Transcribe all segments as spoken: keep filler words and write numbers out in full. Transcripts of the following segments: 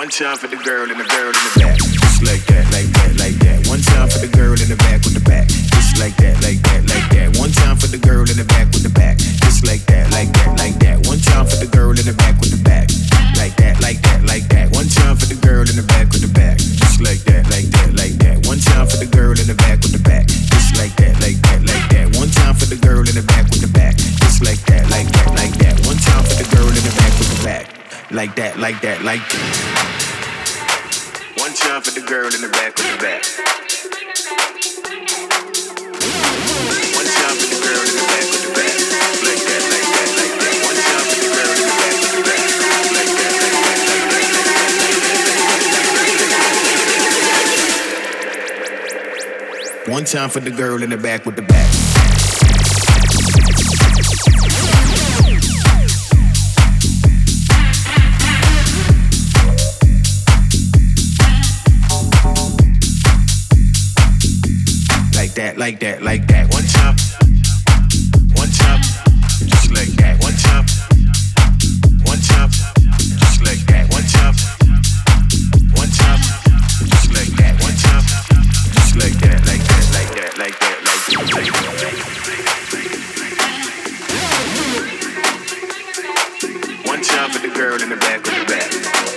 One time for the girl and the girl in the back. Just like that, like that, like that. One time for the girl in the back with the back. Just like that, like that, like that. One time for the girl in the back with the back. Just like that, like that, like that. One time for the girl in the back with the back. Like that, like that, like that. One time for the girl in the back with the back. Just like that, like that, like that. One time for the girl in the back with the back. Just like that, like that, like that. One time for the girl in the back with the back. Just like that, like that, like that. One time for the girl in the back with the back. Like that, like that, like that. One time for the girl in the back with the back. One time for the girl in the back with the back. Like that, like that, like that. One time for the girl in the back with the back. Like that, like that, like that. One time for the girl in the back with the back. Like that, like that, like that. One time, one time, just like that. One time, one time, just like that. One time, one time, just like that. One time, just like that, like that, like that, like that, like that, like that. One time for the girl in the back with the back.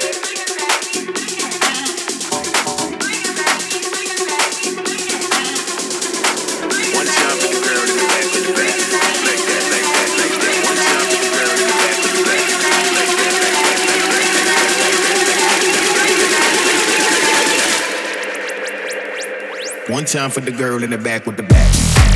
One time for the girl in the back with the back.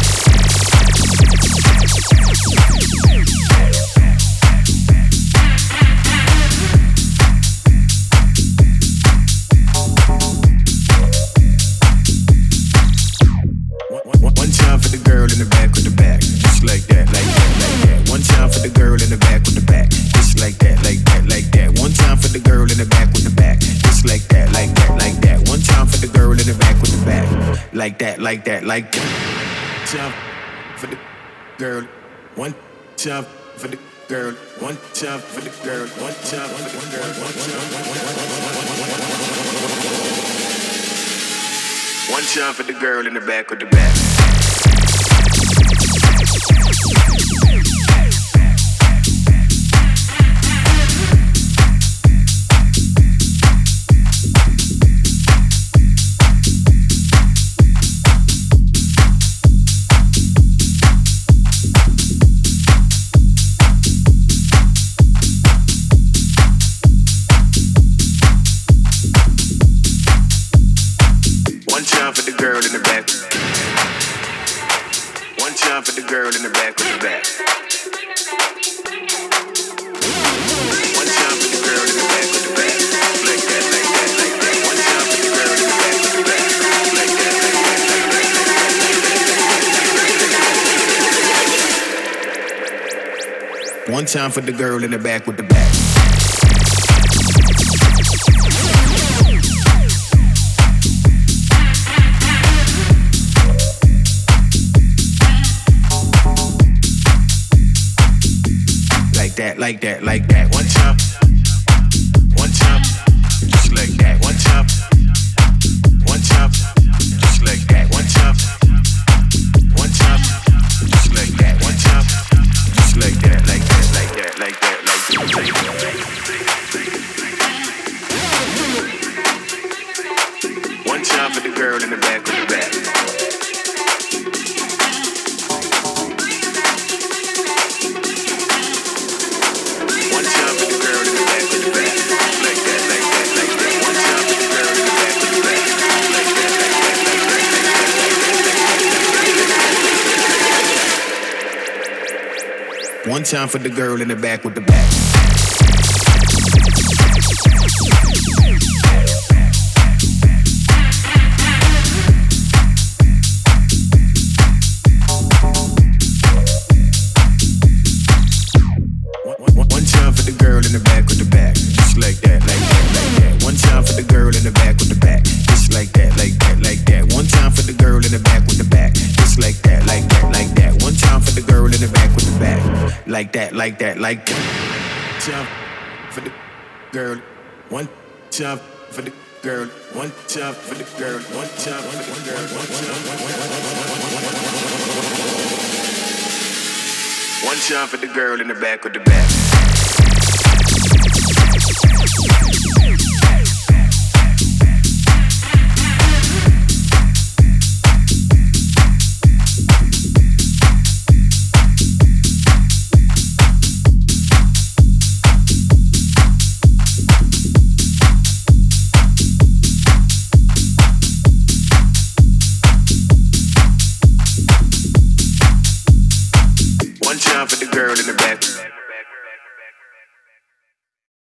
One time for the girl in the back with the back. Just like that, like that, like that. One time for the girl in the back with the back. Just like that, like that, like that. One time for the girl in the back with the back. Just like that, like that, like that. One time for the girl in the back with the back. Like that, like that, like that. Time for the girl. One time for the girl. One time for the girl. One time for the girl. One time. One time for the girl in the back with the back. One time for the girl in the back. One time for the girl in the back with the back. One time for the girl in the back with the back. Like that, like that, like that. One time for the girl in the back with the back. Like that, like that, like that. One time for the girl in the back with the back. Like that, like that. One time, one time, just like that. One time, one time, just like that. One time, one time, just like that. One time, just like that, like that, like that, like that, like that. One time for the girl in the back with the back. One time for the girl in the back with the back. One time for the girl in the back with the back. Just like that, like that, like that. One time for the girl in the back with the back. Just like that, like that, like that. One time for the girl in the back with the back. Just like that, like that, like that. One time for the girl in the back with the back. Like that, like that, like that. Time for the girl. One time for the girl, one time for the girl, one time for the girl, one time, one time for the girl in the back with the back.